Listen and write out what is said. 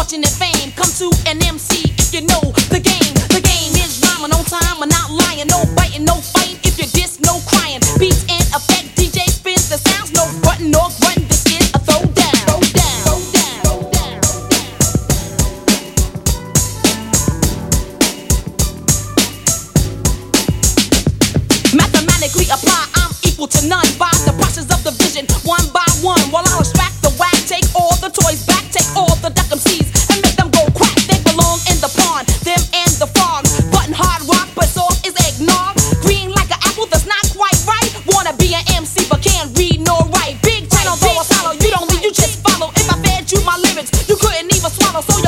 fortune and fame come to an MC if you know the game. The game is rhyming on time, I'm not lying. No biting, no fighting. If you diss, no crying. Beats in effect, DJ spins the sounds. No button, no run. This is a throwdown. Mathematically apply, I'm equal to none. By the process of division, one by one. While I extract the whack, take all the toys back, take all the duck MCs and make them go crack. They belong in the pond, them and the frogs. Button hard rock, but soft is eggnog. Green like an apple that's not quite right. Wanna be an MC but can't read nor write. Big channel, though I follow. You don't lead, you just follow. If I fed you my lyrics, you couldn't even swallow. So